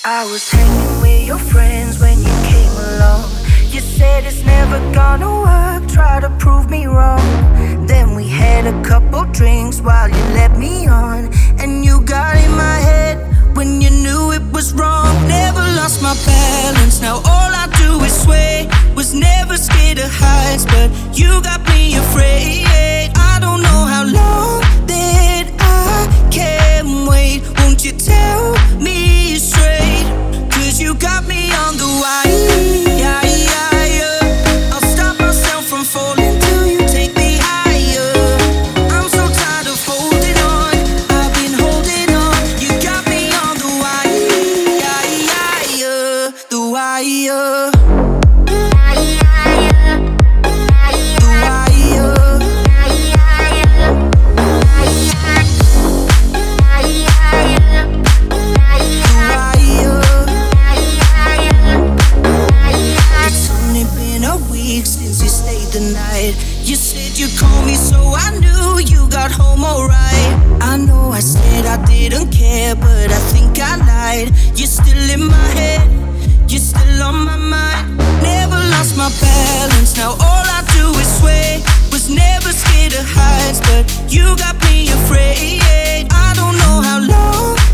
I was hanging with your friends when you came along. You said it's never gonna work, try to prove me wrong. Then we had a couple drinks while you led me on, and you got in my head when you knew it was wrong. Never lost my balance, now all I do is sway. Was never scared of heights, but you got me afraid. I don't know how long that I can wait. Won't you tell me straight? 'Cause you got me on the wire. I'll stop myself from falling till you take me higher. I'm so tired of holding on, I've been holding on. You got me on the wire, the wire. You said you'd call me, so I knew you got home alright. I know I said I didn't care, but I think I lied. You're still in my head, you're still on my mind. Never lost my balance, now all I do is sway. Was never scared of heights, but you got me afraid. I don't know how long